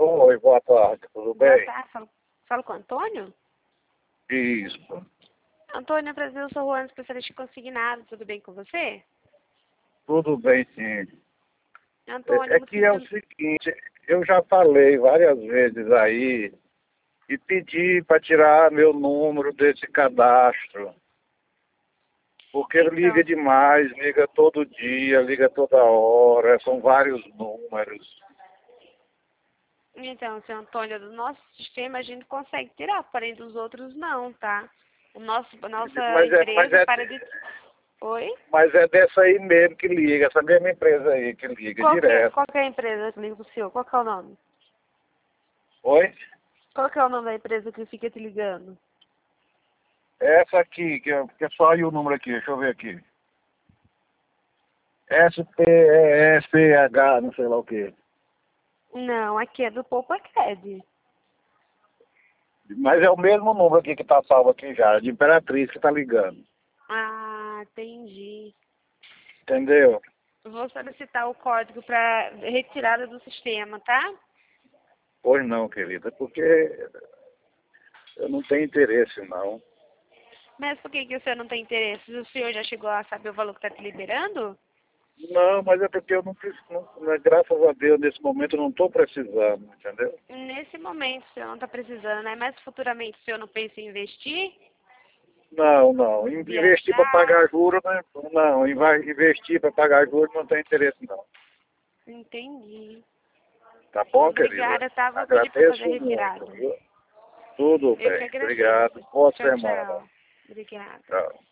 Oi, boa tarde, tudo Boa bem? tarde, falo com o Antônio? Isso, Antônio, é prazer, eu sou Juana, especialista em consignado, tudo bem com você? tudo bem sim. Antônio, É que é o seguinte, eu já falei várias vezes aí e pedi para tirar meu número desse cadastro, porque liga então, demais, liga todo dia, liga toda hora, são vários números. então, seu Antônio, do nosso sistema a gente consegue tirar, porém dos outros não, tá? A nossa Mas empresa é, para de... Oi? mas é dessa aí mesmo que liga, essa mesma empresa aí que liga direto. Qual que é a empresa que liga pro senhor? Qual que é o nome? Oi? Qual que é o nome da empresa que fica te ligando? Essa aqui, que é só aí o número aqui, deixa eu ver aqui. SPH, não sei lá o quê. Não, aqui é do Poupa Cred. Mas é o mesmo número aqui que está salvo aqui já, de Imperatriz que está ligando. Ah, entendi. Entendeu? Vou solicitar o código para retirada do sistema, tá? Pois não, querida, porque eu não tenho interesse, não. Mas por que o senhor não tem interesse? O senhor já chegou a saber o valor que está te liberando? Não, mas é porque eu não preciso, graças a Deus, nesse momento eu não estou precisando, entendeu? Nesse momento o senhor não está precisando, né? Mas futuramente o senhor não pensa em investir? Não, não. Investir para Viajar? pagar juros, né? Não, investir para pagar juros não tem interesse, não. Entendi. Tá bom, querida? Obrigada, tá? Vou pedir para fazer a Agradeço muito, retirada. viu? Tudo Eu que bem. Obrigado. agradeço. Boa Tchau, semana. tchau. Obrigada. Tchau.